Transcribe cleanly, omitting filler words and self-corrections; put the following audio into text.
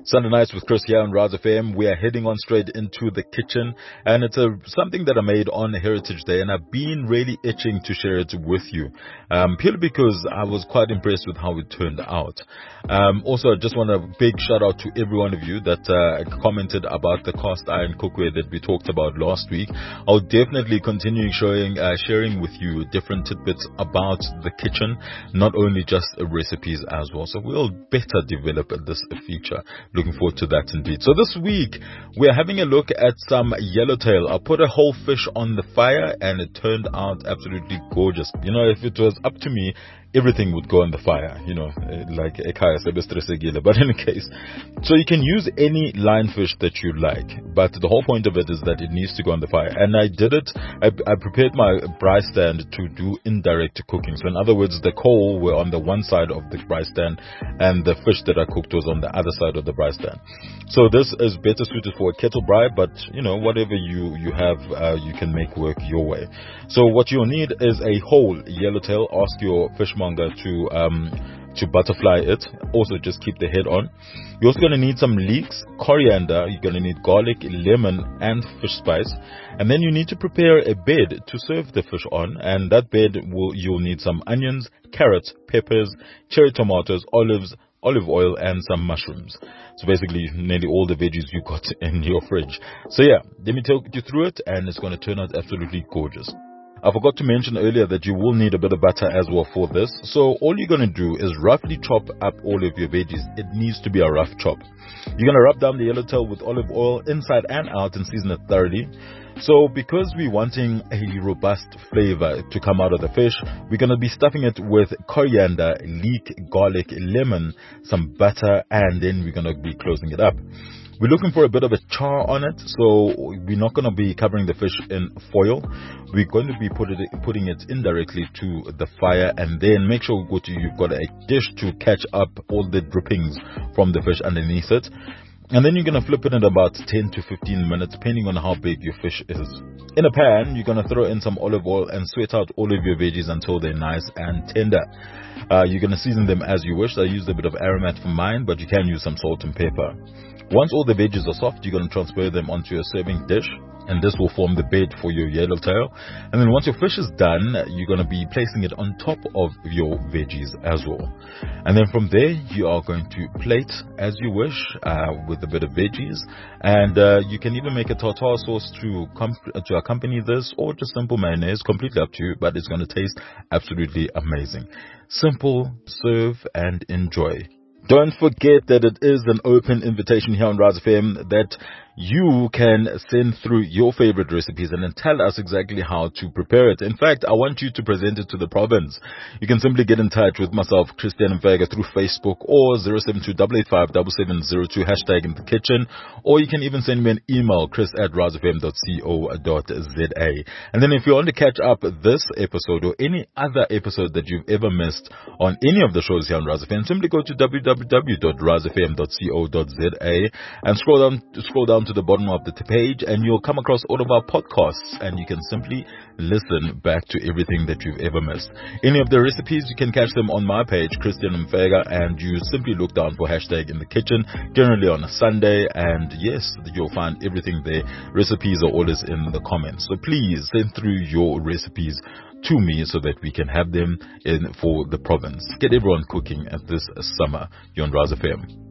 Sunday nights with Chris here on Raz FM. We are heading on straight into the kitchen, and it's something that I made on Heritage Day, and I've been really itching to share it with you, purely because I was quite impressed with how it turned out. Also, I just want a big shout out to every one of you that commented about the cast iron cookware that we talked about last week. I'll definitely continue sharing with you different tidbits about the kitchen, not only just recipes as well. So we'll better develop this feature. Looking forward to that indeed. So this week, we're having a look at some yellowtail. I put a whole fish on the fire and it turned out absolutely gorgeous. You know, if it was up to me, everything would go on the fire, like ekaya sebestresegile. But in any case, so you can use any lionfish that you like, but the whole point of it is that it needs to go on the fire. And I did it. I prepared my braai stand to do indirect cooking. So in other words, the coal were on the one side of the braai stand and the fish that I cooked was on the other side of the braai stand. So this is better suited for a kettle braai, but whatever you have, you can make work your way. So what you'll need is a whole yellowtail. Ask your fishmonger to butterfly it. Also, just keep the head on. You're also going to need some leeks, coriander. You're going to need garlic, lemon, and fish spice. And then you need to prepare a bed to serve the fish on. And that bed you'll need some onions, carrots, peppers, cherry tomatoes, olive oil, and some mushrooms. So basically nearly all the veggies you got in your fridge. So yeah, let me take you through it, and it's going to turn out absolutely gorgeous. I forgot to mention earlier that you will need a bit of butter as well for this. So all you're going to do is roughly chop up all of your veggies. It needs to be a rough chop. You're going to rub down the yellowtail with olive oil inside and out and season it thoroughly. So because we're wanting a robust flavor to come out of the fish, we're going to be stuffing it with coriander, leek, garlic, lemon, some butter, and then we're going to be closing it up. We're looking for a bit of a char on it, so we're not going to be covering the fish in foil. We're going to be putting it indirectly to the fire, and then make sure you've got a dish to catch up all the drippings from the fish underneath it. And then you're going to flip it in about 10 to 15 minutes, depending on how big your fish is. In a pan, you're going to throw in some olive oil and sweat out all of your veggies until they're nice and tender. You're going to season them as you wish. I used a bit of aromat for mine, but you can use some salt and pepper. Once all the veggies are soft, you're going to transfer them onto your serving dish, and this will form the bed for your yellowtail. And then once your fish is done, you're going to be placing it on top of your veggies as well. And then from there, you are going to plate as you wish with a bit of veggies. And you can even make a tartare sauce to accompany this, or just simple mayonnaise, completely up to you, but it's going to taste absolutely amazing. Simple, serve, and enjoy. Don't forget that it is an open invitation here on Raz FM that you can send through your favorite recipes and then tell us exactly how to prepare it. In fact, I want you to present it to the province. You can simply get in touch with myself, Christian Mfega, through Facebook or 072-885-7702 hashtag in the kitchen, or you can even send me an email, chris@razfm.co.za. And then if you want to catch up this episode or any other episode that you've ever missed on any of the shows here on Raz FM, simply go to www.razfm.co.za and scroll down to the bottom of the page, and you'll come across all of our podcasts, and you can simply listen back to everything that you've ever missed. Any of the recipes, you can catch them on my page, Christian Mfega, and you simply look down for hashtag in the kitchen, generally on a Sunday, and yes, you'll find everything there. Recipes are always in the comments, so please send through your recipes to me so that we can have them in for the province. Get everyone cooking at this summer. You're on Raz FM.